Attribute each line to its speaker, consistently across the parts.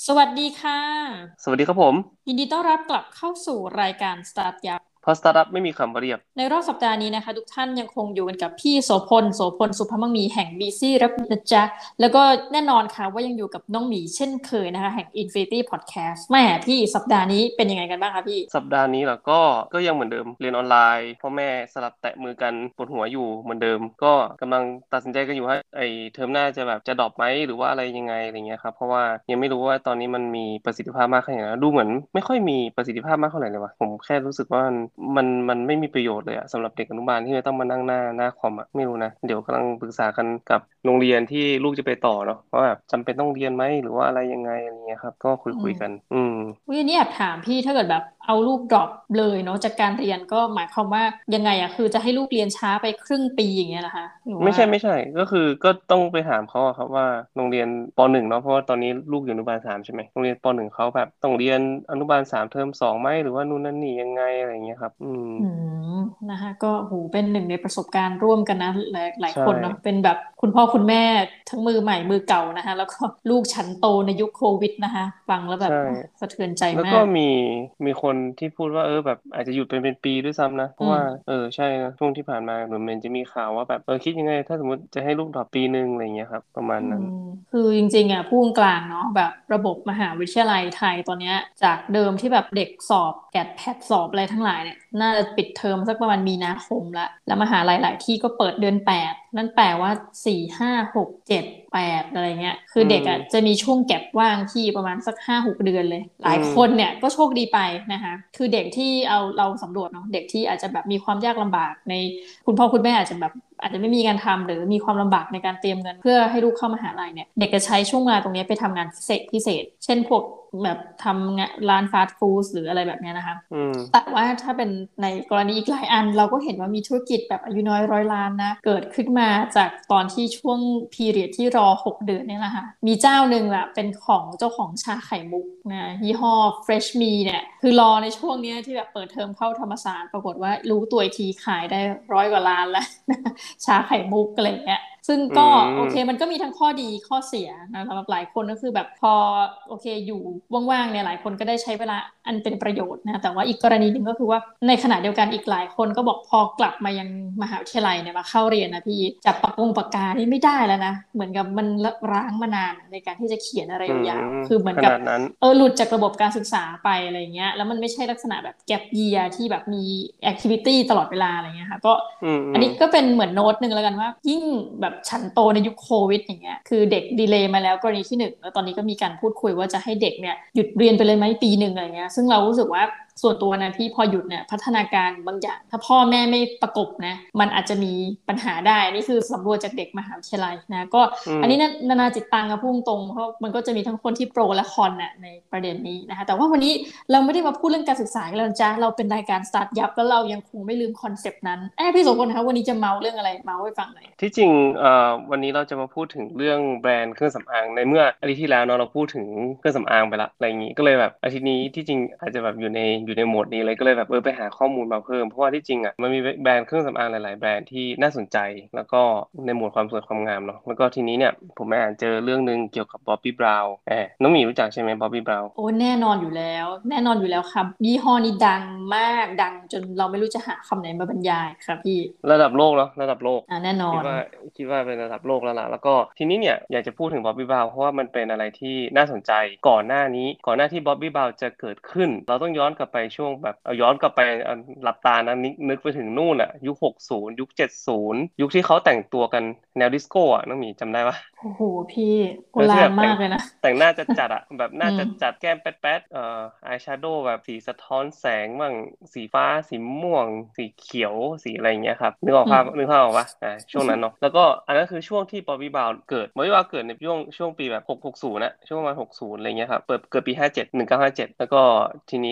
Speaker 1: สวัสดีค่ะ
Speaker 2: สวัสดีครับผม
Speaker 1: ยินดีต้อนรับกลับเข้าสู่รายการ Start ยับ
Speaker 2: เพราะสตาร์ทอัพไม่มีคำว่าเรียบ
Speaker 1: ในรอบสัปดาห์นี้นะคะทุกท่านยังคงอยู่กันกับพี่โสพลสุภมังมีแห่ง BC รับนะจ๊ะแล้วก็แน่นอนค่ะว่ายังอยู่กับน้องหมีเช่นเคยนะคะแห่ง Infinity Podcast แม่พี่สัปดาห์นี้เป็นยังไงกันบ้างคะพี่
Speaker 2: สัปดาห์นี้แหละก็ยังเหมือนเดิมเรียนออนไลน์พ่อแม่สลับแตะมือกันปวดหัวอยู่เหมือนเดิมก็กำลังตัดสินใจกันอยู่ว่าไอ้เทอมหน้าจะแบบจะดรอปไหมหรือว่าอะไรยังไงอะไรเงี้ยครับเพราะว่ายังไม่รู้ว่าตอนนี้มันมีประสิทธิภาพมากแค่ไหนนะดูเหมือนไม่ค่อยมีประสิทธิภาพมากเท่าไหร่เลยว่ะผมแค่รู้สึกว่ามันไม่มีประโยชน์เลยอะสำหรับเด็กอนุบาลที่จะต้องมานั่งหน้าคอมอะไม่รู้นะเดี๋ยวกำลังปรึกษากันกับโรงเรียนที่ลูกจะไปต่อเนาะว่าแบบจำเป็นต้องเรียนไหมหรือว่าอะไรยังไงอะไรเงี้ยครับก็คุย
Speaker 1: อืม
Speaker 2: คุยกัน
Speaker 1: วิอันนี้แอบถามพี่ถ้าเกิดแบบเอาลูกดรอปเลยเนาะจากการเรียนก็หมายความว่ายังไงอะคือจะให้ลูกเรียนช้าไปครึ่งปีอย่างเงี้ยเหรอคะหรือว่า
Speaker 2: ไม่ใช่ก็ต้องไปถามเขาอะครับว่าโรงเรียนป.1เนาะเพราะว่าตอนนี้ลูกอยู่อนุบาล3ใช่ไหมโรงเรียนป.1เขาแบบต้องเรียนอนุบาล3เทอม 2ไหมหรือว่านู่นนั่นนี่ยังไงอะไรอย่างเงี้ยครับ
Speaker 1: อืมนะคะก็โหเป็นหนึ่งในประสบการณ์ร่วมกันนะหลาย
Speaker 2: ใช่
Speaker 1: คนเนาะเป็นแบบคุณพ่อคุณแม่ทั้งมือใหม่มือเก่านะคะแล้วก็ลูกฉันโตในยุคโควิดนะคะฟังแล้วแบบ
Speaker 2: ใช่
Speaker 1: โอ้สะเทือนใจ
Speaker 2: แล้วก็
Speaker 1: มาก
Speaker 2: มีคนที่พูดว่าแบบอาจจะหยุดเป็นปีด้วยซ้ำนะเพ
Speaker 1: อื
Speaker 2: ราะว่า
Speaker 1: ม
Speaker 2: ใช่นะช่วงที่ผ่านมาเหมือนมันจะมีข่าวว่าแบบคิดยังไงถ้าสมมติจะให้ลูกดรอปปีนึงอะไรอย่างเงี้ยครับประมาณ
Speaker 1: อื
Speaker 2: นั้น
Speaker 1: มคือจริงๆอ่ะพุ่งกลางเนาะแบบระบบมหาวิทยาลัยไทยตอนเนี้ยจากเดิมที่แบบเด็กสอบแกดแพดสอบอะไรทั้งหลายเนี่ยน่าจะปิดเทอมสักประมาณมีนาคมละแล้วมหาลัยหลายที่ก็เปิดเดือนแปดนั่นแปลว่า4 5 6 7 8อะไรเงี้ยคือ
Speaker 2: อื
Speaker 1: เด็กอ่ะจะ
Speaker 2: ม
Speaker 1: มีช่วงแก็บว่างที่ประมาณสัก5 6 เดือนเลยห
Speaker 2: อื
Speaker 1: ลายคน
Speaker 2: ม
Speaker 1: เนี่ยก็โชคดีไปนะคะคือเด็กที่เราสำรวจเนาะเด็กที่อาจจะแบบมีความยากลำบากในคุณพ่อคุณแม่อาจจะแบบ อาจจะไม่มีงานทำหรือมีความลำบากในการเตรียมเงินเพื่อให้ลูกเข้ามหาลัยเนี่ยเด็กจะใช้ช่วงเวลาตรงนี้ไปทำงานพิเศษเช่นพวกแบบทำงานร้านฟาสต์ฟู้ดหรืออะไรแบบนี้นะคะ
Speaker 2: อืม
Speaker 1: แต่ว่าถ้าเป็นในกรณีอีกหลายอันเราก็เห็นว่ามีธุรกิจแบบอายุน้อย100 ล้านนะเกิดขึ้นมาจากตอนที่ช่วงพีเรียดที่รอ6 เดือนเนี่ยแหละค่ะมีเจ้าหนึ่งแบบเป็นของเจ้าของชาไข่มุกนะยี่ห้อ Fresh Me เนี่ยคือรอในช่วงเนี้ยที่แบบเปิดเทอมเข้าธรรมศาสตร์ปรากฏว่ารู้ตัวอีกทีขายได้100 กว่าล้านแล้ว ชาไข่มุกอะไรเงี้ยซึ่ง
Speaker 2: อื
Speaker 1: ก็โอเค
Speaker 2: ม
Speaker 1: มันก็มีทั้งข้อดีข้อเสียนะสำหรับหลายคนก็คือแบบพอโอเคอยู่ว่างๆเนี่ยหลายคนก็ได้ใช้เวลาอันเป็นประโยชน์นะแต่ว่าอีกกรณีหนึ่งก็คือว่าในขณะเดียวกันอีกหลายคนก็บอกพอกลับมายังมหาวิทยาลัยเนี่ยมาเข้าเรียนนะพี่จับปากกานี่ไม่ได้แล้วนะเหมือนกับมันร้างมานานในการที่จะเขียนอะไร
Speaker 2: อื
Speaker 1: ยาว
Speaker 2: ม
Speaker 1: ๆคือเหมือนกับ
Speaker 2: ขนาดนั้น
Speaker 1: หลุดจากระบบการศึกษาไปอะไรเงี้ยแล้วมันไม่ใช่ลักษณะแบบแก p เยียที่แบบมีแอคทิวิตี้ตลอดเวลาอะไรเงี้ยค่ะก็ อัน
Speaker 2: อืมอืม
Speaker 1: นี้ก็เป็นเหมือนโน้ตหนึ่งแล้วกันว่ายิ่งแบบฉันโตในยุคโควิดอย่างเงี้ยคือเด็กดีเลย์มาแล้วกรณีที่หนึ่งแล้วตอนนี้ก็มีการพูดคุยว่าจะให้เด็กเนี่ยหยุดเรียนไปเลยไหมปีหนึ่งอะไรเงี้ยซึ่งเรารู้สึกว่าส่วนตัวนะพี่พอหยุดเนี่ยพัฒนาการบางอย่างถ้าพ่อแม่ไม่ประกบนะมันอาจจะมีปัญหาได้นี่คือสำรวจจากเด็กมหาวิทยาลัยนะก็
Speaker 2: อืม
Speaker 1: อันนี้นานาจิตตังกับพุ่งตรงเพราะมันก็จะมีทั้งคนที่โปรและคอนน่ะในประเด็นนี้นะคะแต่ว่าวันนี้เราไม่ได้มาพูดเรื่องการศึกษากันแล้วจ้าเราเป็นรายการสตาร์ทยับแล้วเรายังคงไม่ลืมคอนเซปต์นั้นพี่โสพลคะวันนี้จะเมาเรื่องอะไรเมาให้ฟังหน่อย
Speaker 2: ที่จริงวันนี้เราจะมาพูดถึงเรื่องแบรนด์เครื่องสำอางในเมื่ออาทิตย์ที่แล้วเนาะเราพูดถึงเครื่องสำอางไปละอะไรอย่างนี้ก็เลยแบบอาทิตย์นี้ที่จริงอาจจะแบบอยู่ในโหมดนี้เลยก็เลยแบบไปหาข้อมูลมาเพิ่มเพราะว่าที่จริงอ่ะมันมีแบรนด์เครื่องสำอางหลายๆแบรนด์ที่น่าสนใจแล้วก็ในหมวดความสวยความงามเนาะแล้วก็ทีนี้เนี่ยผมไปอ่านเจอเรื่องหนึ่งเกี่ยวกับบ๊อบบี้บราวน์น้องหมีรู้จักใช่ไหมบ๊อบบี้บราวน์
Speaker 1: โอ้แน่นอนอยู่แล้วแน่นอนอยู่แล้วครับยี่ห้อนี้ดังมากดังจนเราไม่รู้จะหาคำไหนมาบรรยายครับพี่
Speaker 2: ระดับโลกเนาะระดับโลก
Speaker 1: แน่นอน
Speaker 2: คิดว่าคิดว่าเป็นระดับโลกแล้วล่ะแล้วก็ทีนี้เนี่ยอยากจะพูดถึงบ๊อบบี้บราวน์เพราะว่ามันเป็นอะไรที่น่าสนใจก่อนหน้าที่บ๊อบบี้บราวน์จะเกิดขึ้นเราต้องย้อนกลับไปช่วงแบบเอาย้อนกลับไปหลับตานะนึกไปถึงนู่นอ่ะยุค60ยุค70ยุคที่เขาแต่งตัวกันแนวดิสโก้อ่ะน้องหมีจำได้ปะ
Speaker 1: โอ้โหพี่โบราณ
Speaker 2: ที่แบบแต่ง
Speaker 1: มากเลยนะ
Speaker 2: แต่งหน้าจะจัดอะแบบห
Speaker 1: อื
Speaker 2: น้าจะจั
Speaker 1: ม
Speaker 2: ดแก้มแป๊ดแป๊ดอายแชโดว์แบบสีสะท้อนแสงบ้างสีฟ้าสีม่วงสีเขียวสีอะไรอย่างเงี้ยครับ
Speaker 1: อืม
Speaker 2: นึกภาพออกปะช่วงนั้นเนาะแล้วก็อันนั้นคือช่วงที่บอบบี้บราวน์เกิดบอบบี้บราวน์เกิดในช่วงปีแบบ660นะช่วงประมาณ60อะไรเงี้ยครับเกิดปี571957แล้วก็ทีนี้เขาเกิดใน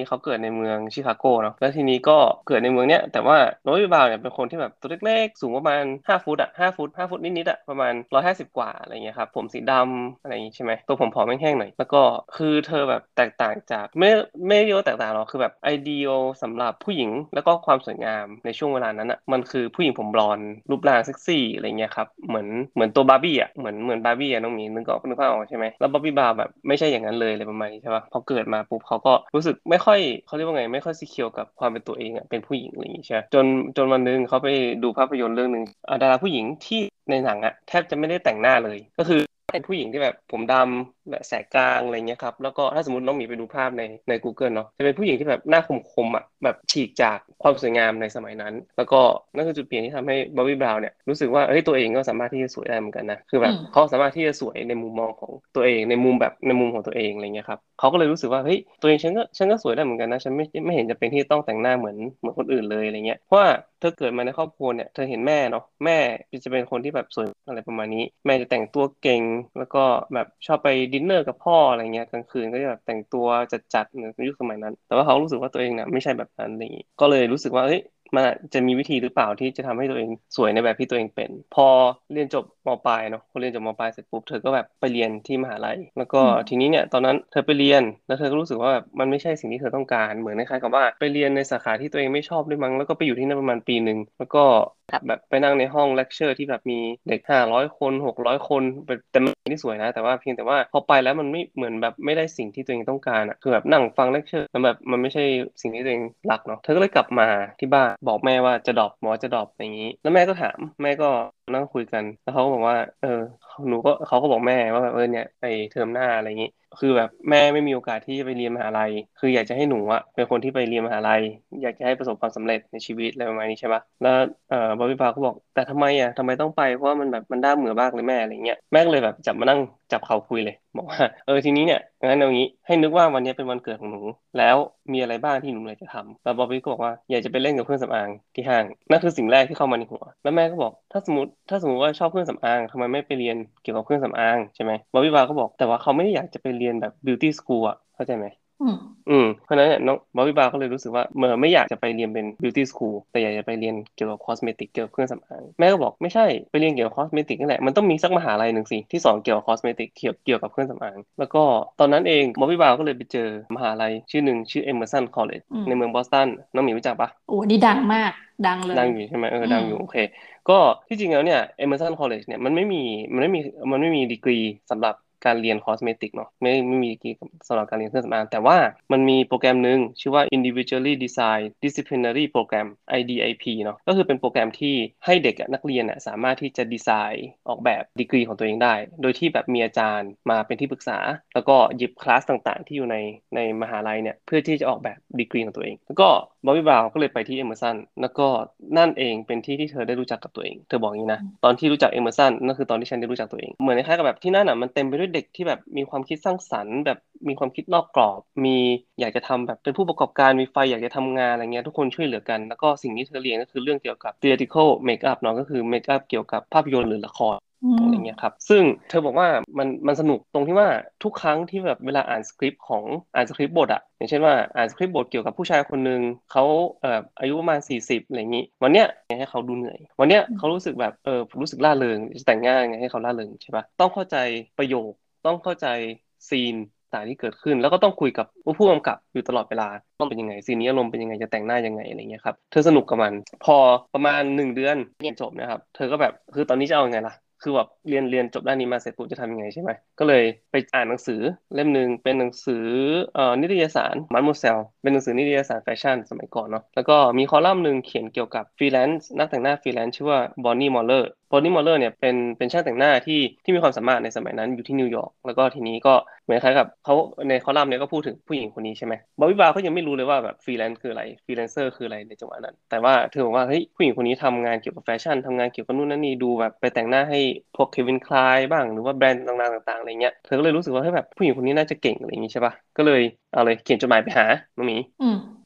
Speaker 2: เมืองชิคาโกเนาะแล้วทีนี้ก็เกิดในเมืองเนี้ยแต่ว่าโน้ตวิบาวเนี่ยเป็นคนที่แบบตัวเล็กๆสูงประมาณ5 ฟุตอะ5 ฟุตนิดๆอะประมาณ150กว่าอะไรเงี้ยครับผมสีดำอะไรอย่างงี้ใช่ไหมตัวผมผอมแห้งๆหน่อยแล้วก็คือเธอแบบแตกต่างจากไม่เรียกว่าแตกต่างหรอกคือแบบไอเดียสำหรับผู้หญิงแล้วก็ความสวยงามในช่วงเวลานั้นอะมันคือผู้หญิงผมบลอนด์รูปร่างเซ็กซี่อะไรเงี้ยครับเหมือนตัวบาร์บี้อะเหมือนบาร์บี้อะน้องหมีนึกภาพออกใช่ไหมแล้วบาร์บี้บาร์แบบไม่ใช่อย่างนั้นเลยอะไรประมาณนี้ใช่ปะพอเกิดมาปุ๊บเขาก็รู้สึกไม่ค่อยเขาเรียกว่าไงไม่ค่อยซีเคียวกับความเป็นตัวเองอะเป็นผู้หญิงอะไรอย่างงี้ใช่ปะจนวันหนึงเขาไปดูภาพยนตร์เรื่องหนึ่งดาราผู้หญิงที่ในหนังอะแทบจะไม่ได้แต่งหน้าเลยก็คือเป็นผู้หญิงที่แบบผมดำแบบแสกกลางอะไรเงี้ยครับแล้วก็ถ้าสมมติน้องหมีไปดูภาพใน Google เนาะจะเป็นผู้หญิงที่แบบหน้าคมๆอ่ะแบบฉีกจากความสวยงามในสมัยนั้นแล้วก็นั่นคือจุดเปลี่ยนที่ทำให้บอบบี้บราวน์เนี่ยรู้สึกว่าเฮ้ยตัวเองก็สามารถที่จะสวยได้เหมือนกันนะคือแบบ
Speaker 1: อืม
Speaker 2: เขาสามารถที่จะสวยในมุมมองของตัวเองในมุมของตัวเองอะไรเงี้ยครับเขาก็เลยรู้สึกว่าเฮ้ยตัวเองฉันก็สวยได้เหมือนกันนะฉันไม่เห็นจะเป็นที่ต้องแต่งหน้าเหมือนคนอื่นเลยอะไรเงี้ยเพราะว่าเธอเกิดมาในครอบครัวเนี่ยเธอเห็นแม่เนาะแม่จะเป็นคนที่แบบสวยอะไรประมาณนี้แม่จะแต่งตัวเก่งแล้วก็แบบชอบไปดินเนอร์กับพ่ออะไรเงี้ยกลางคืนก็จะแบบแต่งตัวจัดๆในยุคสมัยนั้นแต่ว่าเขารู้สึกว่าตัวเองเนี่ยไม่ใช่แบบนั้นอะไรอย่างงี้ก็เลยรู้สึกว่าเอ้ยมันอาจจะมีวิธีหรือเปล่าที่จะทำให้ตัวเองสวยในแบบที่ตัวเองเป็นพอเรียนจบมปลายเนาะพอเรียนจบมปลายเสร็จปุ๊บเธอก็แบบไปเรียนที่มหาลัยแล้วก็
Speaker 1: อืม
Speaker 2: ทีนี้เนี่ยตอนนั้นเธอไปเรียนแล้วเธอก็รู้สึกว่าแบบมันไม่ใช่สิ่งที่เธอต้องการเหมือนคล้ายๆกับว่าไปเรียนในสาขาที่ตัวเองไม่ชอบด้วยมั้งแล้วก็ไปอยู่ที่นั่นประมาณปีหนึ่งแล้วก็แบบไปนั่งในห้องเลคเชอร์ที่แบบมีเด็ก500 คน600 คนแต่มันไม่ได้สวยนะแต่ว่าเพียงแต่ว่าพอไปแล้วมันไม่เหมือนแบบไม่ได้สิ่งที่ตัวเองต้องการอ่ะคือแบบนั่งฟังเลคเชอร์แล้วแบบมันไม่ใช่สิ่งที่ตัวเองรักเนาะเธอก็เลยกลับมาที่บ้านบอกแม่ว่าจะดรอปหมอจะดรอปอะไรอย่างนี้แล้วแม่ก็ถามแม่ก็นั่งคุยกันแล้วเขาก็บอกว่าเขาก็บอกแม่ว่าแบบเนี่ยไอเทอมหน้าอะไรอย่างนี้คือแบบแม่ไม่มีโอกาสที่จะไปเรียนมหาลัยคืออยากจะให้หนูอะเป็นคนที่ไปเรียนมหาลัยอยากจะให้ประสบความสำเร็จในชีวิตอะไรประมาณนี้ใช่ปะแล้วบอบบี้บาร์ก็บอกแต่ทำไมต้องไปเพราะว่ามันแบบมันน่าเบื่อมากเลยแม่อะไรเงี้ยแม่ก็เลยแบบจับเขาคุยเลยบอกว่าทีนี้เนี่ยงั้นเอางี้ให้นึกว่าวันนี้เป็นวันเกิดของหนูแล้วมีอะไรบ้างที่หนูอยากจะทำแล้วบอบบี้ก็บอกว่าอยากจะไปเล่นกับเครื่องสำอางที่ห้างนั่นคือสิ่งแรกที่เข้ามาในหัวแล้วแม่ก็บอกถ้าสมมติว่าชอบเครื่องสำอางทำไมไม่ไปเรียนเกี่ยวกับเครื่องสำอางใช่ไหมบอบบี้บาร์ก็บอกแต่ว่าเขาไม่ได้อยากจะไปเรียนแบบ beauty school อ่ะเข้าใจไหม
Speaker 1: อืม
Speaker 2: เพราะฉะนั้นเนี่ยน้องบอบบี้บาร์ก็เลยรู้สึกว่าเมื่อไม่อยากจะไปเรียนเป็น beauty school แต่อยากจะไปเรียนเกี่ยวกับคอสเมติกเกี่ยวกับเครื่องสำอางแม่ก็บอกไม่ใช่ไปเรียนเกี่ยวกับคอสเมติกนั่นแหละมันต้องมีสักมหาลัยหนึ่งสิที่สอนเกี่ยวกับคอสเมติกเกี่ยวกับเครื่องสำอางแล้วก็ตอนนั้นเองบอบบี้บาร์ก็เลยไปเจอมหาลัยชื่อหนึ่งชื่อ Emerson College
Speaker 1: อืม
Speaker 2: ในเมืองบอสตันน้องหมีรู้จักปะ
Speaker 1: โอ้นี่ดังมากดังเลย
Speaker 2: ดังอยู่ใช่ไหม
Speaker 1: อืม
Speaker 2: ดังอยู่โอเคก็ที่จริงแล้วเนี่ย Emerson College เนี่ยมันไม่มีดีกรีสำหรับการเรียนคอสเมติกเนาะไม่มีดีกรีสำหรับการเรียนเครื่องสำอางแต่ว่ามันมีโปรแกรมหนึ่งชื่อว่า Individually Designed Disciplinary Program IDIP เนาะก็คือเป็นโปรแกรมที่ให้เด็กอะนักเรียนอะสามารถที่จะดีไซน์ออกแบบดีกรีของตัวเองได้โดยที่แบบมีอาจารย์มาเป็นที่ปรึกษาแล้วก็หยิบคลาสต่างๆที่อยู่ในมหาลัยเนี่ยเพื่อที่จะออกแบบดีกรีของตัวเองแล้วก็บอบบี้บราวน์ก็เลยไปที่เอเมอร์สันแล้วก็นั่นเองเป็นที่ที่เธอได้รู้จักกับตัวเองเธอบอกอย่างนี้นะตอนที่รู้จักเอเมอร์สันนั่นคือตอนที่ฉันได้รู้จักตัวเองเหมือนคล้ายๆกับแบบที่นั่นอ่ะมันเต็มไปด้วยเด็กที่แบบมีความคิดสร้างสรรค์แบบมีความคิดนอกกรอบมีอยากจะทำแบบเป็นผู้ประกอบการมีไฟอยากจะทำงานอะไรเงี้ยทุกคนช่วยเหลือกันแล้วก็สิ่งที่เธอเรียนก็คือเรื่องเกี่ยวกับ theatrical makeup เนาะก็คือ makeup เกี่ยวกับภาพยนตร์หรือละคร
Speaker 1: อื
Speaker 2: อะไร
Speaker 1: ม
Speaker 2: เงี้ยครับซึ่งเธอบอกว่ามันสนุกตรงที่ว่าทุกครั้งที่แบบเวลาอ่านสคริปต์บทอะอย่างเช่นว่าอ่านสคริปต์บทเกี่ยวกับผู้ชายคนหนึ่งเขาอายุประมาณ40อะไรอย่างนี้วันเนี้ยให้เขาดูเหนื่อยวันเนี้ยเขารู้สึกแบบรู้สึกร่าเริงจะแต่งง่ายไงให้เขาร่าเริงใช่ปะต้องเข้าใจประโยคต้องเข้าใจซีนต่างที่เกิดขึ้นแล้วก็ต้องคุยกับผู้กำกับอยู่ตลอดเวลาต้องเป็นยังไงซีนนี้อารมณ์เป็นยังไงจะแต่งหน้ายังไงอะไรเงี้ยครับเธอสนุกกับมันพอประมาณ1 เดือนเรียนจบนะครับเธอก็แบบคือตอนนี้จะเอาไงล่ะ คือแบบเรียนจบด้านนี้มาเสร็จปุ๊บจะทำยังไงใช่ไหมก็เลยไปอ่านหนังสือเล่มหนึ่งเป็นหนังสือนิตยสารมันมูเซลเป็นหนังสือนิตยสารแฟชั่นสมัยก่อนเนาะแล้วก็มีคอลัมน์หนึ่งเขียนเกี่ยวกับฟรีแลนซ์นักแต่งหน้าฟรีแลนซ์ชื่อว่าบอนนี่มอลเลอร์เนี่ยเป็นช่างแต่งหน้าที่มีความสามารถในสมัยนั้นอยู่ที่นิวยอร์กแล้วก็ทีนี้ก็เหมือนคล้ายกับเขาในคอลัมน์เนี่ยก็พูดถึงผู้หญิงคนนี้ใช่ไหมบอบบี้บาร์เขายังไม่รู้เลยว่าแบบฟรีแลนซ์คืออะไรฟรีแลนเซอร์คืออะไรในจังหวะนั้นแต่ว่าเธอบอกว่าเฮ้ยผู้หญิงคนนี้ทำงานเกี่ยวกับแฟชั่นทำงานเกี่ยวกับนู่นนั่นนี่ดูแบบไปแต่งหน้าให้พวกเควินคลายบ้างหรือว่าแบรนด์ต่างๆอะไรเงี้ยเธอก็เลยรู้สึกว่าเฮ้ยแบบผู้หญิงคนนี้น่าจะเก่งอะไรอย่างงี้ใช่ปะก็เลยเอาเลยเขียนจดหมายไปหาน้องหมี
Speaker 1: อืม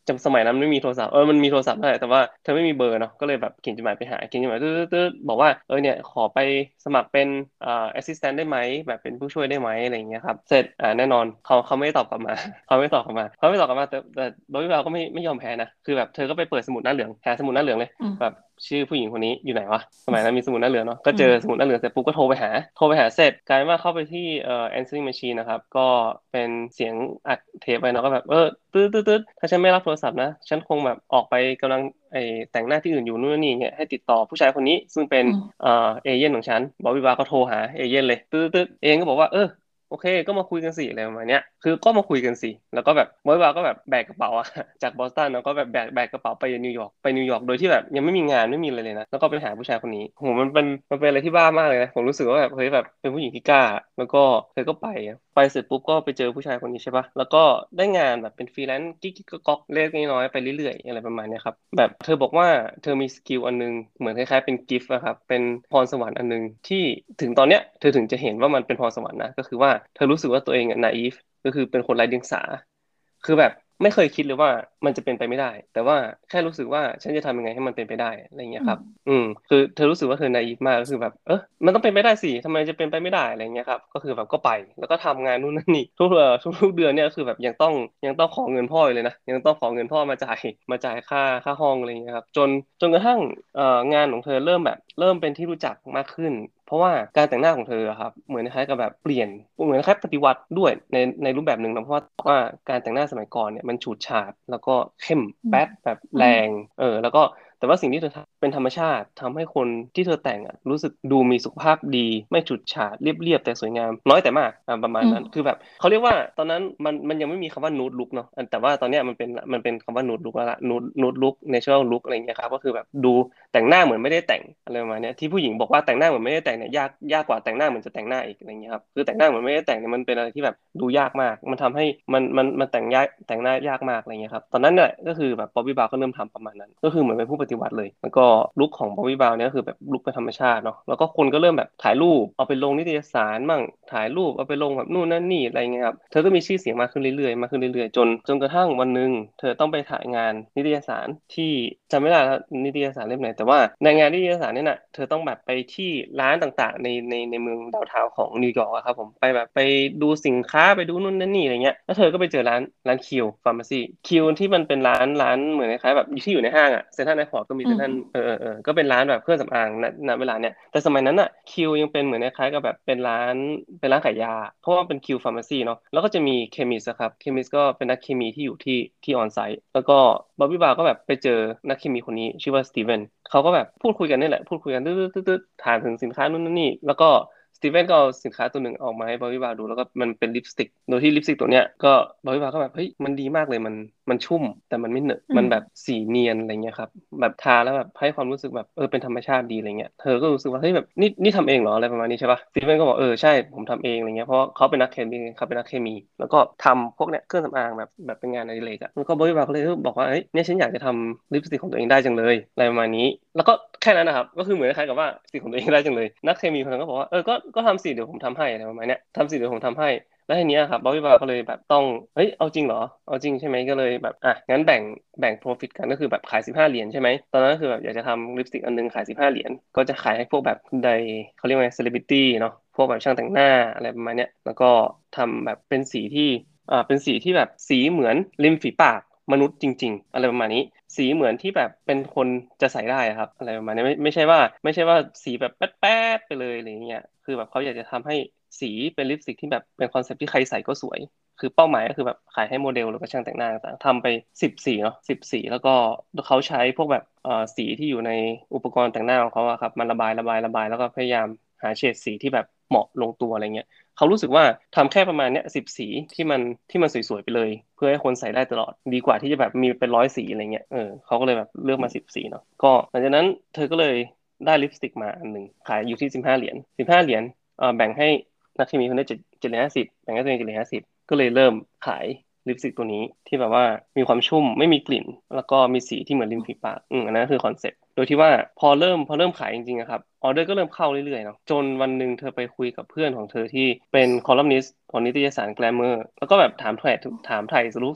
Speaker 2: จำสมัยนั้นไม่มีโทรศัพท์มันมีโทรศัพท์ได้แต่ว่าเธอไม่มีเบอร์เนาะก็เลยแบบเขียนจดหมายไปหาเขียนจดหมายตื้อๆบอกว่าเนี่ยขอไปสมัครเป็นassistant ได้ไหมแบบเป็นผู้ช่วยได้ไหมอะไรอย่างเงี้ยครับเสร็จแน่นอนเขาไม่ได้ตอบกลับมาเขาไม่ตอบกลับมาแต่บริวารก็ไม่ยอมแพ้นะคือแบบเธอก็ไปเปิดสมุดหน้าเหลืองหาสมุดหน้าเหลืองเลย
Speaker 1: อืม
Speaker 2: แบบชื่อผู้หญิงคนนี้อยู่ไหนวะสมัยนั้นมีสมุดหน้าเหลืองเนาะก็
Speaker 1: อื
Speaker 2: เจอสมุ
Speaker 1: ม
Speaker 2: ดหน้าเหลืองเสร็จปุ๊บก็โทรไปหาเสร็จกลายว่าเข้าไปที่answering machine นะครับก็เป็นเสียงอัดเทปไปเนาะก็แบบตืดถ้าฉันไม่รับโทรศัพท์นะฉันคงแบบออกไปกำลังแต่งหน้าที่อื่นอยู่นู่นนี่เนี่ยให้ติดต่อผู้ชายคนนี้ซึ่งเป็น
Speaker 1: อืม
Speaker 2: เอเย่นของฉันบอบบี้บาร์ก็โทรหาเอเย่นเลยตืดเองก็บอกว่าโอเคก็มาคุยกันสิอะไรประมาณเนี้ยคือก็มาคุยกันสิแล้วก็แบบบอยบาก็แบบแบกกระเป๋าอะจากบอสตันแล้วก็แบบแบกกระเป๋าไปนิวยอร์กโดยที่แบบยังไม่มีงานไม่มีอะไรเลยนะแล้วก็ไปหาผู้ชายคนนี้โหมันเป็นอะไรที่บ้ามากเลยนะผมรู้สึกว่าแบบเฮ้ยแบบเป็นผู้หญิงที่กล้าแล้วก็เธอก็ไปเสร็จปุ๊บก็ไปเจอผู้ชายคนนี้ใช่ปะแล้วก็ได้งานแบบเป็นฟรีแลนซ์กิ๊กกิ๊กก๊อกเล็กน้อยไปเรื่อยๆอะไรประมาณเนี้ยครับแบบเธอบอกว่าเธอมีสกิลอันนึงเหมือนคล้ายๆเป็นกิฟต์อะครับเป็นพรสวรรค์อันนึงที่ถึงตอนเนี้ยเธอถึงจะเห็นว่ามันเป็นพรสวรรค์นะก็คือว่าเธอรู้สึกว่าตัวเองอะ naive ก็คือเป็นคนไร้เดียงสาคือแบบไม่เคยคิดเลยว่ามันจะเป็นไปไม่ได้แต่ว่าแค่รู้สึกว่าฉันจะทำยังไงให้มันเป็นไปได้อะไรเงี้ย
Speaker 1: อืม
Speaker 2: ครับคือเธอรู้สึกว่าเธอ naive มากก็คือแบบมันต้องเป็นไปได้สิทำไมจะเป็นไปไม่ได้อะไรเงี้ยครับก็คือแบบก็ไปแล้วก็ทำงานนู่นนั่นนี่ทุกเดือนเนี่ยก็คือแบบยังต้องขอเงินพ่ออยู่เลยนะยังต้องขอเงินพ่อมาจ่ายค่าห้องอะไรเงี้ยครับจนกระทั่งงานของเธอเริ่มเป็นที่รู้จักมากขึ้นเพราะว่าการแต่งหน้าของเธออะครับเหมือนคล้ายกับแบบเปลี่ยนเหมือนคล้ายปฏิวัติด้วยในรูปแบบหนึ่งนะเพราะว่าการแต่งหน้าสมัยก่อนเนี่ยมันฉูดฉาดแล้วก็เข้ม
Speaker 1: อืม
Speaker 2: แป๊ดแบบ
Speaker 1: อืม
Speaker 2: แรงแล้วก็แต่ว่าสิ่งที่เธอทำเป็นธรรมชาติทำให้คนที่เธอแต่งอ่ะรู้สึกดูมีสุขภาพดีไม่ฉูดฉาดเรียบแต่สวยงามน้อยแต่มากประมาณ
Speaker 1: อืม
Speaker 2: นั้นคือแบบเขาเรียกว่าตอนนั้นมันยังไม่มีคำว่านูดลุกเนาะแต่ว่าตอนเนี้ยมันเป็นคำว่านูดลุกแล้วละนูดลุกเนเชอรัลลุกอะไรอย่างเงี้ยครับก็คือแบบดูแต่งหน้าเหมือนไม่ได้แต่งอะไรประมาณเนี้ยที่ผู้หญิงบอกว่าแต่งหน้าเหมือนไม่ได้แต่งเนี่ยยากกว่าแต่งหน้าเหมือนจะแต่งหน้าอีกอะไรเงี้ยครับคือแต่งหน้าเหมือนไม่ได้แต่งเนี่ยมันเป็นอะไรที่แบบดูยากมากมันทำให้มันแต่งหน้ายากมากอะไรเงี้ยครับตอนนั้นเนี่ยก็คือแบบบ๊อบบี้บราวน์ก็เริ่มทำประมาณนั้นก็คือเหมือนเป็นผู้ปฏิวัติเลยแล้วก็ลุคของบ๊อบบี้บราวน์เนี่ยก็คือแบบลุคเป็นธรรมชาติเนาะแล้วก็คนก็เริ่มแบบถ่ายรูปเอาไปลงนิตยสารมั่งถ่ายรูปเอาไปลงแบบนู่นนั่นนี่อะไรเงี้ยครับเธอก็มีชื่อเสียงมากขึ้นเรื่อยๆมากขึ้นเรื่อยๆจนกระทั่งวันหนึ่งเธอต้องไปถ่ายงานนิตยสารที่จำไม่ได้แล้วนิตยสารเล่มไหนแต่ว่าในงานนิตยสารเนี่ยน่ะเธอต้องแบบไปที่ร้านต่างๆในเมืองดาวน์ทาวน์ของนิวยอร์กอะครับผมไปแบบไปดูสินค้าไปดูนู่นนั่นนี่อะไรเงี้ยแล้วเธอก็ไปเจอร้านคิวฟาร์มาซีคิวที่มันเป็นร้านเหมือนคล้ายๆแบบที่อยู่ในห้างอะเซ็นทรัลไอคอร์ดก็มี
Speaker 1: อืม
Speaker 2: เซ็นทรัลก็เป็นร้านแบบเครื่องสำอางณเวลาเนี้ยแต่สมัยนั้นอะคิวยังเป็นเหมือนคล้ายๆกับแบบเป็นร้านขายยาเพราะว่าเป็นคิวฟาร์มาซีเนาะแล้วก็จะมีเคมิสครับเคมิสก็เป็นนักเคมีที่อยู่ที่ออนไซต์แล้วก็บ๊อบบี้บาร์ก็แบบไปเจอนักเคมีคนนี้ชื่อว่าสตีเวนเขาก็แบบพูดคุยกันนี่แหละพูดคุยกันตืดถามถึงสินค้านู่นนั่นนี่แล้วก็สตีเวนก็เอาสินค้าตัวหนึ่งออกมาให้บ๊อบบี้บาร์ดูแล้วก็มันเป็นลิปสติกโดยที่ลิปสติกตัวเนี้ยก็บ๊อบบี้บาร์ก็แบบเฮ้ยมันดีมากเลยมันชุ่มแต่มันไม่เหนอะ
Speaker 1: อืม
Speaker 2: มันแบบสีเนียนอะไรเงี้ยครับแบบทาแล้วแบบให้ความรู้สึกแบบเป็นธรรมชาติดีอะไรเงี้ยเธอก็รู้สึกว่าเฮ้ยแบบนี่ทำเองเหรออะไรประมาณนี้ใช่ป่ะสตีเวนก็บอกใช่ผมทำเองอะไรเงี้ยเพราะเขาเป็นนักเคมีเขาเป็นนักเคมีแล้วก็ทำพวกเนี้ยเครื่องสำอางแบบเป็นงานอดิเรกอะแล้วก็บ๊อบบี้บาร์ก็เลยบอกว่าเฮ้ยเนี่ยฉันอยากจะทำลิปสติกของตัวเองได้จังเลยอะไรประมาณนี้ แล้วก็แค่นั้นนะครับก็คือเหมือนคล้ายๆกับว่าสิ่งของตัวเองได้จังเลยนักเคมีคนนั้นก็บอกว่าก็ทำสิเดี๋ยวผมทำให้อะไรประมาณเนี้ยทำสิเดี๋ยวผมทำให้แล้วทีเนี้ยครับบ๊อบบี้บาร์ก็เลยแบบต้องเฮ้ยเอาจริงเหรอเอาจริงใช่ไหมก็เลยแบบงั้นแบ่ง profit กันก็คือแบบขาย15 เหรียญใช่ไหมตอนนั้นก็คือแบบอยากจะทำลิปสติกอันนึงขาย15 เหรียญก็จะขายให้พวกแบบใดเขาเรียกว่าเซเลบริตี้เนาะพวกแบบช่างแต่งหน้าอะไรประมาณเนี้ยแล้วก็ทำแบบเป็นสีที่แบบสีเหมือนริมฝีปากมนุษย์จริงๆอะไรประมาณนี้สีเหมือนที่แบบเป็นคนจะใส่ได้อะครับอะไรประมาณนี้ไม่ใช่ว่าสีแบบแป๊ดๆไปเลยอะไรอย่างเงี้ยคือแบบเขาอยากจะทำให้สีเป็นลิปสติกที่แบบเป็นคอนเซ็ปต์ที่ใครใส่ก็สวยคือเป้าหมายก็คือแบบขายให้โมเดลหรือว่าช่างแต่งหน้าต่างๆทำไป10 สีเนาะ10 สีแล้วก็เขาใช้พวกแบบสีที่อยู่ในอุปกรณ์แต่งหน้าของเขาอะครับมันระบายแล้วก็พยายามหาเฉดสีที่แบบเหมาะลงตัวอะไรเงี้ย เขารู้สึกว่าทำแค่ประมาณเนี้ย10 สีที่มันสวยๆไปเลยเพื่อให้คนใส่ได้ตลอดดีกว่าที่จะแบบมีเป็น100 สีอะไรเงี้ยเขาก็เลยแบบเลือกมา10 สีเนาะก็หลังจากนั้นเธอก็เลยได้ลิปสติกมาอันหนึ่งขายอยู่ที่15 เหรียญ15 เหรียญแบ่งให้นักเคมีคนได้7 เหรียญ 50แบ่งให้ตัวเอง7 เหรียญ 50ก็เลยเริ่มขายลิปสติกตัวนี้ที่แบบว่ามีความชุ่มไม่มีกลิ่นแล้วก็มีสีที่เหมือนริมฝีปากอันนั้นคือคอนเซ็ปต์โดยที่ว่าพอเริ่มขายจริงๆอะครับออเดอร์ก็เริ่มเข้าเรื่อยๆเนาะจนวันหนึ่งเธอไปคุยกับเพื่อนของเธอที่เป็นคอลัมนิสต์ของนิตยสารแกลเมอร์แล้วก็แบบถามถ่ายสุรุ่ยสุร่าย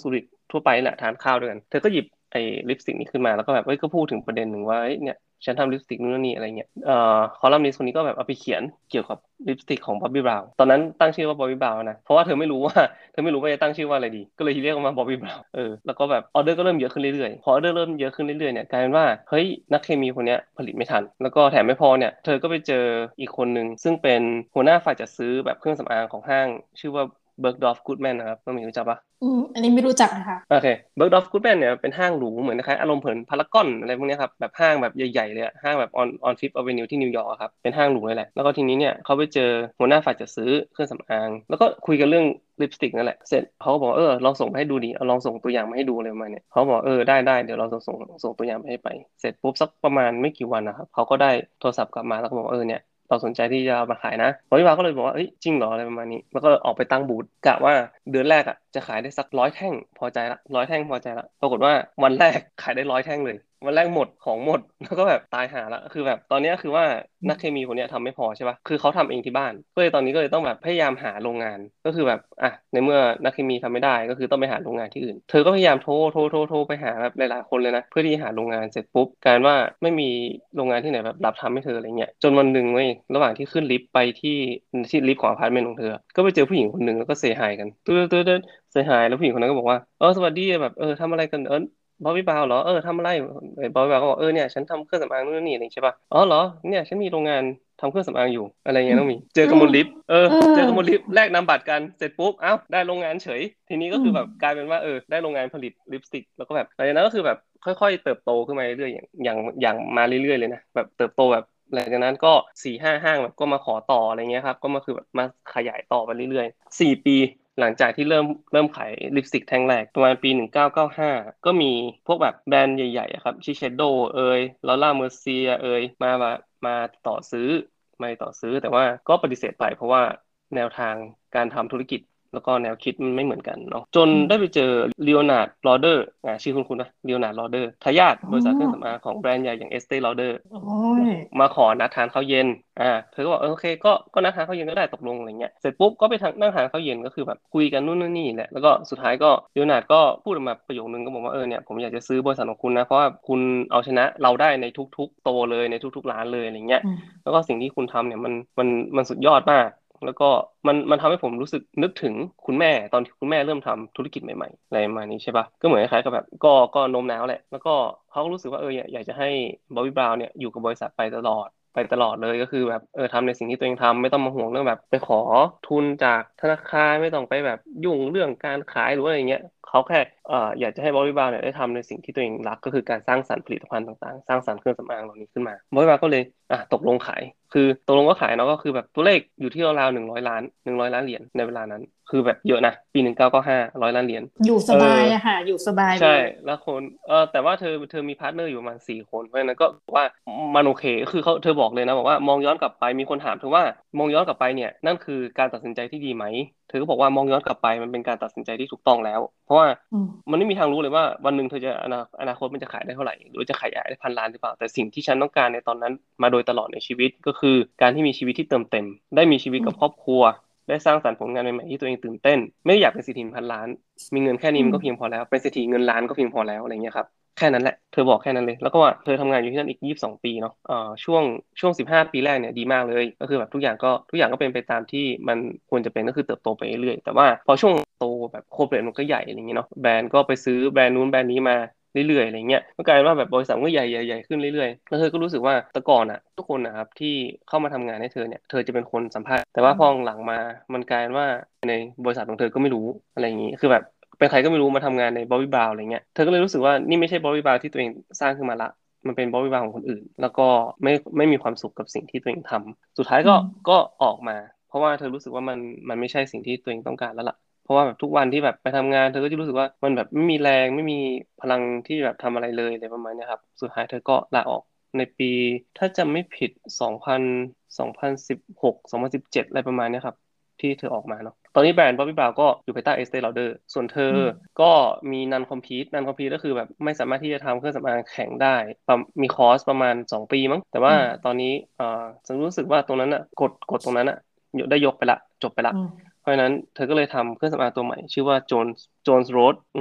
Speaker 2: ทั่วไปแหละทานข้าวด้วยกันเธอก็หยิบไอ้ลิปสติกนี้ขึ้นมาแล้วก็แบบก็พูดถึงประเด็นหนึ่งว่าเนี่ยฉันทำลิปสติกนู่นนี่อะไรเงี้ยคอลัมนิสต์คนนี้ก็แบบเอาไปเขียนเกี่ยวกับลิปสติกของบ๊อบบี้บราวน์ตอนนั้นตั้งชื่อว่าบ๊อบบี้บราวน์นะเพราะว่าเธอไม่รู้ว่าจะตั้งชื่อว่าอะไรดีก็เลยเรียกมันว่าบ๊อบบี้บราวน์แล้วก็แบบออเดอร์ก็เริ่มเยอะขึ้นเรื่อยๆพอออเดอร์เริ่มเยอะขึ้นเรื่อยๆเนี่ยกลายเป็นว่าเฮ้ยนักเคมีคนเนี้ยผลิตไม่ทันแล้วก็แถมไม่พอเนี่ยเธอก็ไปเจออีกคนหนึ่งซึ่งเป็นหัวหน้าฝ่ายจัดซื้อแบบเครื่องสำอางของห้างชื่อว่าเบิร์กดอฟกูดแมนนะครับน้องหมีรู้จักปะ
Speaker 1: อันนี้ไม่รู้จักนะคะ
Speaker 2: โอเคเบิร์กดอฟกูดแมนเนี่ยเป็นห้างหรูเหมือนคล้ายๆอารมณ์เหมือนพารากอนอะไรพวกเนี้ยครับแบบห้างแบบใหญ่ๆเลยอะห้างแบบออนฟิฟต์อเวนิวที่นิวยอร์กครับเป็นห้างหรูเลยแหละแล้วก็ทีนี้เนี่ยเขาไปเจอหัวหน้าฝ่ายจัดซื้อเครื่องสำอางแล้วก็คุยกันเรื่องลิปสติกนั่นแหละเสร็จเขาก็บอกลองส่งมาให้ดูดิเอาลองส่งตัวอย่างมาให้ดูเลยประมาณเนี่ยเขาบอกได้เดี๋ยวเราส่งตัวอย่างมาให้ไปเสร็จปุ๊บสักประมาณไม่กี่วันนะครับเขาก็ได้โทรศัพท์กลับมาแล้วก็บอกว่าเนี่ยเราสนใจที่จะเอามาขายนะบริวารก็เลยบอกว่าเอ้ยจริงเหรออะไรประมาณนี้แล้วก็ออกไปตั้งบูธกะว่าเดือนแรกอ่ะจะขายได้สัก100 แท่งพอใจละร้อยแท่งพอใจละปรากฏว่าวันแรกขายได้100 แท่งเลยวันแรกหมดของหมดแล้วก็แบบตายหาละคือแบบตอนนี้คือว่านักเคมีคนเนี้ยทำไม่พอใช่ปะคือเขาทำเองที่บ้านก็เลยตอนนี้ก็เลยต้องแบบพยายามหาโรงงานก็คือแบบในเมื่อนักเคมีทำไม่ได้ก็คือต้องไปหาโรงงานที่อื่นเธอก็พยายามโทรไปหาแบบหลายๆคนเลยนะเพื่อที่จะหาโรงงานเสร็จปุ๊บกลารว่าไม่มีโรงงานที่ไหนแบบรับทำให้เธออะไรเงี้ยจนวันหนึ่งเว้ยระหว่างที่ขึ้นลิฟต์ไปที่ลิฟต์ของอพาร์ตเมนต์ของเธอก็ไปเจอผู้หญิงคนหนึ่งแล้วก็เซฮายกันตื้อเซฮายแล้วผู้หญิงคนนั้นก็บอกว่าสวัสดีแบบทำอะไรกันบอบบี้บาวเหรอทำอะไรไอ้บอบบี้บาวก็บอกเนี่ยฉันทำเครื่องสำอางนู่นนี่อะไรใช่ป่ะอ๋อเหรอเนี่ยฉันมีโรงงานทำเครื่องสำอางอยู่อะไรเงี้ยต้องมีเจอ
Speaker 1: อืม
Speaker 2: กันบนลิฟต์
Speaker 1: เออ
Speaker 2: เจอกันบนลิฟต์แลกนามบัตรกันเสร็จปุ๊บเอ้าได้โรงงานเฉยทีนี้ก็
Speaker 1: อืม
Speaker 2: คือแบบกลายเป็นว่าได้โรงงานผลิตลิปสติกแล้วก็แบบหลังจากนั้นก็คือแบบค่อยๆเติบโตขึ้นมาเรื่อยๆอย่างมาเรื่อยๆเลยนะแบบเติบโตแบบหลังจากนั้นก็4-5 ห้างแบบก็มาขอต่ออะไรเงี้ยครับก็มาคือแบบมาขยายต่อไปเรื่อยๆ4 ปี หลังจากที่เริ่มขายลิปสติกแท่งแรกประมาณปี1995ก็มีพวกแบบแบรนด์ใหญ่ๆอะครับชิเชโดลอร่าเมอร์เซียมาต่อซื้อไม่ต่อซื้อแต่ว่าก็ปฏิเสธไปเพราะว่าแนวทางการทำธุรกิจแล้วก็แนวคิดมันไม่เหมือนกันเนาะจน
Speaker 1: อืม
Speaker 2: ได้ไปเจอลีโอนาร์ดลอเดอร์ชื่อคุณนะลีโอนาร์ดลอเดอร์ทายาท
Speaker 1: อ๋
Speaker 2: บริษัทเครื่อง
Speaker 1: อ
Speaker 2: สำอางของแบรนด์ใหญ่อย่างเอสเต e ลอเดอร์
Speaker 1: โอ้
Speaker 2: มา
Speaker 1: ย
Speaker 2: มาขอนัดทานข้าวเย็นเธอก็บอกโอเคก็นัดทานข้าวเย็นก็ได้ตกลงอะไรเงี้ยเสร็จปุ๊บก็ไปทางนั่งทานข้าวเย็นก็คือแบบคุยกันนู่นนี่แหละแล้วก็สุดท้ายก็เลโอนาร์ดก็พูดออกมาประโยคนึงก็บอกว่าเนี่ยผมอยากจะซื้อบริษัทของคุณนะเพราะว่าคุณเอาชนะเราได้ในทุกๆโตเลยในทุกๆร้านเลยอะไรเงี้ย
Speaker 1: อืม
Speaker 2: แล้วก็สิ่งที่คุณทำเนี่ยมันสุดยอดมากแล้วก็มันทำให้ผมรู้สึกนึกถึงคุณแม่ตอนที่คุณแม่เริ่มทำธุรกิจใหม่ๆอะไรประมาณนี้ใช่ปะก็เหมือนคล้ายๆกับแบบก็โน้มน้าวแหละแล้วก็เขาก็รู้สึกว่าอยากจะให้บอบบี้บราวน์เนี่ยอยู่กับบริษัทไปตลอดเลยก็คือแบบทำในสิ่งที่ตัวเองทำไม่ต้องมาห่วงเรื่องแบบไปขอทุนจากธนาคารไม่ต้องไปแบบยุ่งเรื่องการขายหรือว่าอะไรเงี้ยเขาแค่อยากจะให้บริบาลเนี่ยได้ทำในสิ่งที่ตัวเองรักก็คือการสร้างสรรค์ผลิตภัณฑ์ต่างๆสร้างสรรค์เครื่องสำอางเหล่านี้ขึ้นมาบริบาลก็เลยตกลงขายคือตกลงก็ขายเนาะก็คือแบบตัวเลขอยู่ที่ราวๆ100 ล้านเหรียญในเวลานั้นคือแบบเยอะนะปี1995100 ล้านเหรียญ
Speaker 1: อยู่ส
Speaker 2: เออ
Speaker 1: บายอะค่ะอยู่สบาย
Speaker 2: ใช่
Speaker 1: เลย
Speaker 2: แล้วคนแต่ว่าเธอมีพาร์ทเนอร์อยู่ประมาณ4 คนเพราะฉะนั้นก็บอกว่ามันโอเคคือเธอบอกเลยนะบอกว่ามองย้อนกลับไปมีคนถามเธอว่ามองย้อนกลับไปเนี่ยนั่นคือการตัดสินใจที่ดีไหมเธอก็บอกว่ามองย้อนกลับไปมันเป็นการตัดสินใจที่ถูกต้องแล้วเพราะว่า
Speaker 1: อืม
Speaker 2: มันไม่มีทางรู้เลยว่าวันหนึ่งเธอจะอนาคตมันจะขายได้เท่าไหร่หรือจะขยายได้1,000 ล้านหรือเปล่าแต่สิ่งที่ฉันต้องการในตอนนั้นมาโดยตลอดในชีวิตก็คือการที่มีชีวิตที่เติมเต็มได้มีชีวิต
Speaker 1: อืม
Speaker 2: กับครอบครัวได้สร้างสรรค์ผลงานใหม่ๆที่ตัวเองตื่นเต้นไม่ได้อยากเป็นเศรษฐีพันล้าน มีเงินแค่นี้
Speaker 1: อืม
Speaker 2: มันก็เพียงพอแล้วเป็นเศรษฐีเงินล้านก็เพียงพอแล้วอะไรเงี้ยครับแค่นั้นแหละเธอบอกแค่นั้นเลยแล้วก็ว่าเธอทำงานอยู่ที่นั่นอีก22 ปีเนาะช่วง15 ปีแรกเนี่ยดีมากเลยก็คือแบบทุกอย่างก็เป็นไปตามที่มันควรจะเป็นก็คือเติบโตไปเรื่อยๆแต่ว่าพอช่วงโตแบบโคเปรทมันก็ใหญ่อะไรเงี้ยเนาะแบรนด์ก็ไปซื้อแบรนด์นู้นแบรนด์นี้มาเรื่อยๆอะไรเงี้ยก็กลายเป็นว่าแบบบริษัทก็ใหญ่ขึ้นเรื่อยๆแล้วเธอก็รู้สึกว่าแต่ก่อนอ่ะทุกคนนะครับที่เข้ามาทำงานให้เธอเนี่ยเธอจะเป็นคนสัมภาษณ์แต่ว่าพอหลังมามันกลายเป็นว่าในบริษัทของเธอก็ไม่รู้อะไรอย่างนี้คือแบบ เป็นใครก็ไม่รู้มาทำงานในบอบบี้บราวน์อะไรเงี้ยเธอก็เลยรู้สึกว่านี่ไม่ใช่บอบบี้บราวน์ที่ตัวเองสร้างขึ้นมาละมันเป็นบอบบี้บราวน์ของคนอื่นแล้วก็ไม่มีความสุขกับสิ่งที่ตัวเองทำสุดท้ายก็
Speaker 1: อืม
Speaker 2: ก็ออกมาเพราะว่าเธอรู้สึกว่ามันไม่ใช่สิ่งที่ตัวเองต้องการแล้วล่ะเพราะว่าแบบทุกวันที่แบบไปทำงานเธอก็จะรู้สึกว่ามันแบบไม่มีแรงไม่มีพลังที่แบบทำอะไรเลยอะไรประมาณเนี้ยครับสุดท้ายเธอก็ลาออกในปีถ้าจำไม่ผิด2016 2017อะไรประมาณเนี้ยครับ ที่เธอออกมาเนาะตอนนี้แบรนด์ Bobbi Brown ก็อยู่ภายใต้ Estée Lauder ส่วนเธอ
Speaker 1: อืม
Speaker 2: ก็มีนันคอมพีทก็คือแบบไม่สามารถที่จะทำเครื่องสำอางแข่งได้มีคอร์สประมาณ2 ปีมั้งแต่ว่า
Speaker 1: อืม
Speaker 2: ตอนนี้ฉันรู้สึกว่าตรงนั้นอ่ะกฎตรงนั้นอ่ะได้ยกไปละจบไปละ
Speaker 1: อืม
Speaker 2: เพราะฉะนั้นเธอก็เลยทำเครื่องสำอางตัวใหม่ชื่อว่า Jones Road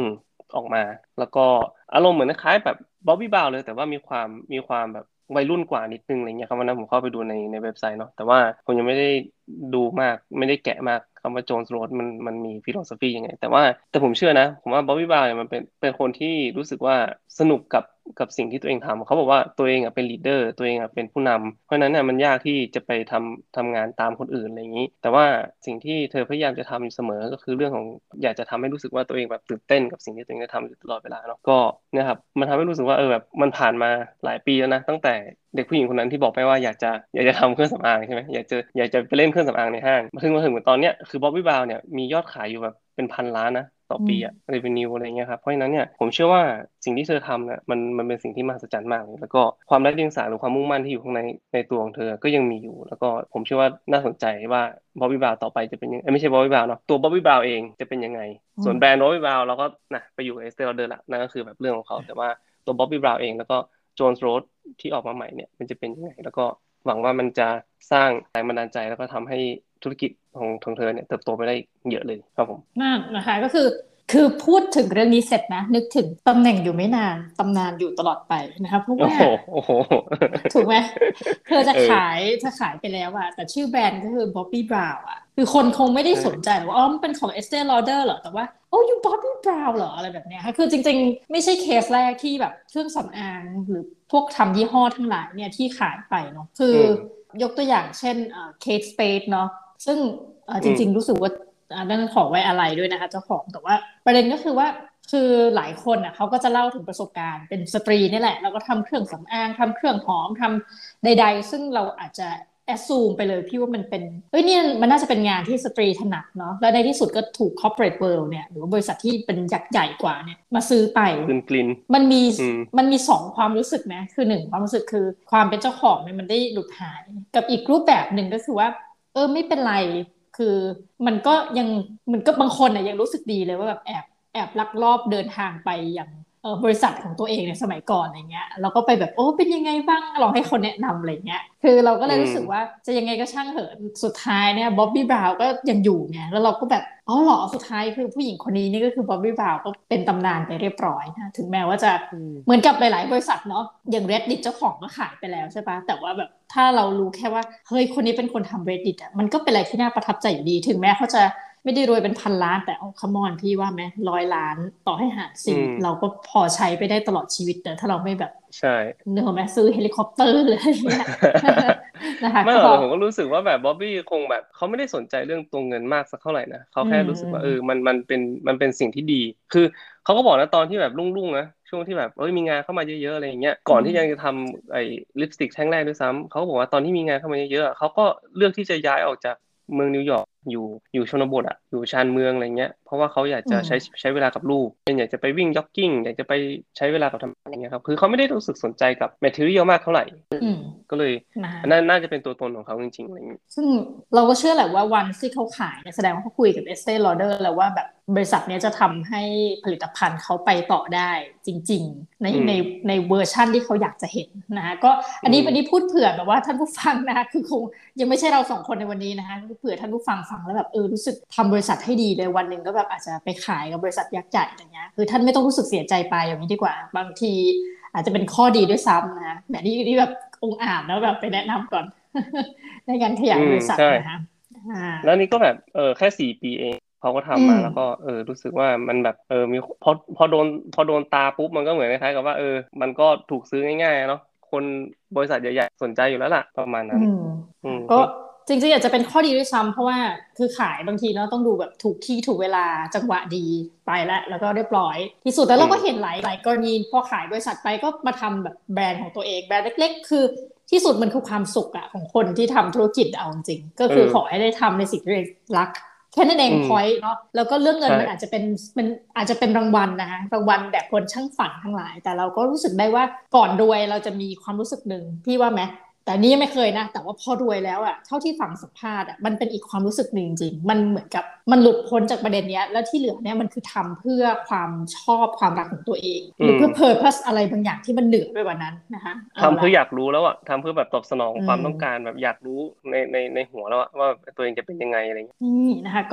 Speaker 2: ออกมาแล้วก็อารมณ์เหมือนคล้ายแบบบ๊อบบี้บราวน์เลยแต่ว่ามีความแบบวัยรุ่นกว่านิดนึงอะไรเงี้ยครับวันนั้นผมเข้าไปดูในเว็บไซต์เนาะแต่ว่าผมยังไม่ได้ดูมากไม่ได้แกะมากคำว่าโจนส์โรดมันมีฟิโลโซฟียังไงแต่ผมเชื่อนะผมว่าบ๊อบบี้บราวน์เนี่ยมันเป็นคนที่รู้สึกว่าสนุกกับสิ่งที่ตัวเองทำเขาบอกว่าตัวเองอ่ะเป็นลีดเดอร์ตัวเองอ่ะเป็นผู้นำเพราะฉะนั้นเนี่ยมันยากที่จะไปทำงานตามคนอื่นอะไรอย่างนี้แต่ว่าสิ่งที่เธอพยายามจะทำเสมอก็คือเรื่องของอยากจะทำให้รู้สึกว่าตัวเองแบบตื่นเต้นกับสิ่งที่ตัวเองจะทำอยู่ตลอดเวลาเนาะก็เนะครับมันทำให้รู้สึกว่าแบบมันผ่านมาหลายปีแล้วนะตั้งแต่เด็กผู้หญิงคนนั้นที่บอกไปว่าอยากจะทำเครื่องสำอางใช่ไหมอยากจะไปเล่นเครื่องสำอางในห้างมาถึงเหมือนตอนเนี้ยคือบ๊อบบี้บราวน์เนี่ยมียอดขายอยู่แบบเป็นพันล้านนะต่อปีอะ revenue อะไรเงี้ยครับเพราะฉะนั้นเนี่ยผมเชื่อว่าสิ่งที่เธอทำเนี่ยมันเป็นสิ่งที่มหัศจรรย์มากเลยแล้วก็ความไร้เดียงสาหรือความมุ่งมั่นที่อยู่ข้างในตัวของเธอก็ยังมีอยู่แล้วก็ผมเชื่อว่าน่าสนใจว่าบ๊อบบี้บราวน์ต่อไปจะเป็นยังไม่ใช่บ๊อบบี้บราวน์เนาะตัวบ๊อบบี้บราวน์เองจะเป็นยังไงส่วนแบรนด์บ๊อบบี้บราวน์เราก็นะไปอยู่กับเอสเตอร์ลอเดอร์ละนั่นก็คือแบบเรื่องของเขาแต่ว่าตัวบ๊อบบี้บราวน์เองแล้วก็โจนส์โรดที่ออกมาใหม่เนี่ยมันจะเป็นยังไงแล้วก็หวังว่ามันจะสร้างแรงบันดาลใจแล้วก็ทำให้ธุรกิจของเธอเนี่ยเติบโตไปได้เยอะเลยครับผม
Speaker 1: นั่นนะคะก็คือพูดถึงเรื่องนี้เสร็จนะนึกถึงตำแหน่งอยู่ไม่นานตำนานอยู่ตลอดไปนะคะเพราะว่า
Speaker 2: โอ้โหโอ้โห
Speaker 1: ถูกไหมเธอจะ
Speaker 2: เออ
Speaker 1: ขายไปแล้วอะแต่ชื่อแบรนด์ก็คือ Bobbi Brown อะคือคนคงไม่ได้สนใจ
Speaker 2: ใช่
Speaker 1: หรอกว่าอ๋อมันเป็นของ Estee Lauder เหรอแต่ว่าโอ้ยู Bobbi Brown เหรออะไรแบบเนี้ยค่ะคือจริงๆไม่ใช่เคสแรกที่แบบเครื่องสำอางหรือพวกทำยี่ห้อทั้งหลายเนี่ยที่ขายไปเนาะคือ
Speaker 2: อืม
Speaker 1: ยกตัวอย่างเช่นKate Spade เนาะซึ่งจ
Speaker 2: อืม
Speaker 1: ริงๆรู้สึกว่า นั่นขอไว้อะไรด้วยนะคะเจ้าของแต่ว่าประเด็นก็คือว่าคือหลายคนอ่ะเขาก็จะเล่าถึงประสบการณ์เป็นสตรีนี่แหละแล้วก็ทำเครื่องสำอางทำเครื่องหอมทำใดๆซึ่งเราอาจจะแอสซูมไปเลยพี่ว่ามันเป็นเอ้ยเนี่ยมันน่าจะเป็นงานที่สตรีถนัดเนาะแล้วในที่สุดก็ถูก corporate world เนี่ยหรือว่าบริษัทที่เป็นยักษ์ใหญ่กว่าเนี่ยมาซื้อไป
Speaker 2: กลิน
Speaker 1: มันมี
Speaker 2: อืม
Speaker 1: มันมีสองความรู้สึกนะคือหนึ่งความรู้สึกคือความเป็นเจ้าของเนี่ยมันได้หลุดหายกับอีกรูปแบบหนึ่งก็คือว่าไม่เป็นไร คือมันก็ยังมันก็บางคนน่ะยังรู้สึกดีเลยว่าแบบแอบลักลอบเดินทางไปอย่างบริษัทของตัวเองในสมัยก่อนอะไรเงี้ยเราก็ไปแบบโอ้เป็นยังไงบ้างลองให้คนแนะนำอะไรเงี้ยคือเราก็
Speaker 2: อื
Speaker 1: เลยรู้สึกว่า
Speaker 2: ม
Speaker 1: จะยังไงก็ช่างเถอะสุดท้ายเนี่ยบ๊อบบี้บราวน์ก็ยังอยู่ไงแล้วเราก็แบบอ๋อเหรอสุดท้ายคือผู้หญิงคนนี้นี่ก็คือบ๊อบบี้บราวน์ก็เป็นตำนานไปเรียบร้อยนะถึงแม้ว่าจะ
Speaker 2: อืม
Speaker 1: เหมือนกับหลายๆบริษัทเนาะอย่าง Reddit เจ้าของก็ขายไปแล้วใช่ปะแต่ว่าแบบถ้าเรารู้แค่ว่าเฮ้ยคนนี้เป็นคนทำ Reddit อ่ะมันก็เป็นอะไรที่น่าประทับใจอยู่ดีถึงแม้เขาจะไม่ได้รวยเป็นพันล้านแต่เอาคัมอนพี่ว่าไหม100 ล้านต่อให้หาร
Speaker 2: อื
Speaker 1: สี่
Speaker 2: ม
Speaker 1: เราก็พอใช้ไปได้ตลอดชีวิตแต่ถ้าเราไม่แบบ
Speaker 2: ใช่
Speaker 1: เนื้อไหมซื้อเฮลิคอปเตอร์เลยอะไรเงี้ยนะคะก็
Speaker 2: ไม่หรอกแต่ผมก็รู้สึกว่าแบบบ๊อบบี้คงแบบเขาไม่ได้สนใจเรื่องตัวเงินมากสักเท่าไหร่นะเขา
Speaker 1: อื
Speaker 2: แค่รู้สึกว่า
Speaker 1: ม
Speaker 2: มันเป็นสิ่งที่ดีคือเขาก็บอกนะตอนที่แบบรุ่งๆนะช่วงที่แบบมีงานเข้ามาเยอะๆอะไรอย่างเงี้ยก่อนที่ยังจะทำไอ้ลิปสติกแท่งแรกด้วยซ้ำเขาก็บอกว่าตอนที่มีงานเข้ามาเยอะๆเขาก็เลือกที่จะย้ายออกจากเมืองนิวยอร์กอยู่อยู่ชนบทอะอยู่ชานเมืองอะไรเงี้ยเพราะว่าเขาอยาก
Speaker 1: อื
Speaker 2: จะใช้
Speaker 1: ม
Speaker 2: ใช้เวลากับลูกเป็นอยากจะไปวิ่งจ็อกกิ้งอยากจะไปใช้เวลากับทำอะไรเงี้ยครับคือเขาไม่ได้รู้สึกสนใจกับแมททีเรียลมากเท่าไหร่
Speaker 1: อืม
Speaker 2: ก็เลย
Speaker 1: นะ
Speaker 2: อันนั้นน่าจะเป็นตัวตนของเขาจริงๆอะไรอย่างนี้
Speaker 1: ซึ่งเราก็เชื่อแหละว่าวันที่เขาขายเนี่ยแสดงว่าเขาคุยกับ Estee Lauder แล้วว่าแบบบริษัทเนี้ยจะทำให้ผลิตภัณฑ์เขาไปต่อได้จริงๆใน
Speaker 2: อืม
Speaker 1: ในเวอร์ชั่นที่เขาอยากจะเห็นนะคะก็อั
Speaker 2: อืม
Speaker 1: นนี้พูดเผื่อแบบว่าท่านผู้ฟังนะคะคือคงยังไม่ใช่เราสองคนในวันนี้นะคะเผื่อท่านผู้ฟังฟังแล้วแบบรู้สึกทำบริษัทให้ดีเลยวันหนึ่งก็แบบอาจจะไปขายกับบริษัทยักษ์ใหญ่อย่างเงี้ยคือท่านไม่ต้องรู้สึกเสียใจไปอย่างนี้ดีกว่าบางทีอาจจะเป็นข้อดีด้วยซ้ำนะแบบนี้แบบองค์อาจแล้วแบบไปแนะนำก่อน ในการข
Speaker 2: อืม
Speaker 1: ยายบริษัท
Speaker 2: ใช่
Speaker 1: นะคะ
Speaker 2: แล้วนี่ก็แบบแค่4 ปีเองเขาก็
Speaker 1: อื
Speaker 2: ทำมา
Speaker 1: ม
Speaker 2: แล้วก็รู้สึกว่ามันแบบมีพอโดนตาปุ๊บมันก็เหมือนคล้ายๆกับว่ามันก็ถูกซื้อง่ายๆเนาะคนบริษัทใหญ่ๆสนใจอยู่แล้วล่ะประมาณนั้น
Speaker 1: อืม
Speaker 2: อืม
Speaker 1: ก็จริงๆอาจจะเป็นข้อดีด้วยซ้ำเพราะว่าคือขายบางทีเนาะต้องดูแบบถูกที่ถูกเวลาจังหวะดีไปแล้วก็เรียบร้อยที่สุดแล้ว
Speaker 2: อืม
Speaker 1: เราก็เห็นหลายกรณีพอขายบริษัทไปก็มาทำแบบแบรนด์ของตัวเองแบรนด์เล็กๆคือที่สุดมันคือความสุขอะของคนที่ทำธุรกิจเอาจริงๆก็
Speaker 2: เออ
Speaker 1: คือขอให้ได้ทำในสิ่งที่ตัวเองรักแค่นั้นเองพอย
Speaker 2: อืม
Speaker 1: ต์เนาะแล้วก็เรื่องเงิน
Speaker 2: ใช่
Speaker 1: มันอาจจะเป็นมันอาจจะเป็นรางวัลนะคะรางวัลแบบคนช่างฝันทั้งหลายแต่เราก็รู้สึกได้ว่าก่อนรวยเราจะมีความรู้สึกหนึ่งพี่ว่าไหม แต่นี่ไม่เคยนะแต่ว่าพอรวยแล้วอะเท่าที่ฟังสัมภาษณ์อะมันเป็นอีกความรู้สึกหนึ่งจริงๆมันเหมือนกับมันหลุดพ้นจากประเด็นเนี้ยแล้วที่เหลือเนี่ยมันคือทำเพื่อความชอบความรักของตัวเอง
Speaker 2: อืม
Speaker 1: หรือเพื่อเพอร์พัสอะไรบางอย่างที่มันเหนือไปกว่านั้นนะคะเอา
Speaker 2: ทำเพื่
Speaker 1: ละ
Speaker 2: ออยากรู้แล้วอะทำเพื่อแบบตอบสนอง
Speaker 1: อื
Speaker 2: ความต้องการ
Speaker 1: ม
Speaker 2: แบบอยากรู้ในหัวแล้วอะว่าตัวเองจะเป็นยังไงอะไรเงี้ย
Speaker 1: นี่นะคะก็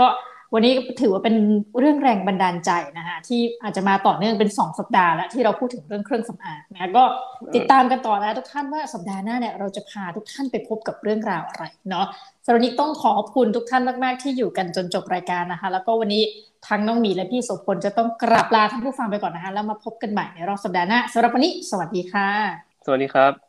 Speaker 1: วันนี้ถือว่าเป็นเรื่องแรงบันดาลใจนะคะที่อาจจะมาต่อเนื่องเป็น2 สัปดาห์แล้วที่เราพูดถึงเรื่องเครื่องสำอางนะก็ติดตามกันต่อแล้วทุกท่านว่าสัปดาห์หน้าเนี่ยเราจะพาทุกท่านไปพบกับเรื่องราวอะไรเนาะสำหรับวันนี้ต้องขอบคุณทุกท่านมากๆที่อยู่กันจนจบรายการนะคะแล้วก็วันนี้ทั้งน้องหมีและพี่โสพลจะต้องกราบลาท่านผู้ฟังไปก่อนนะคะแล้วมาพบกันใหม่ในรอบสัปดาห์หน้าสำหรับวันนี้สวัสดีค่ะ
Speaker 2: สวัสดีครับ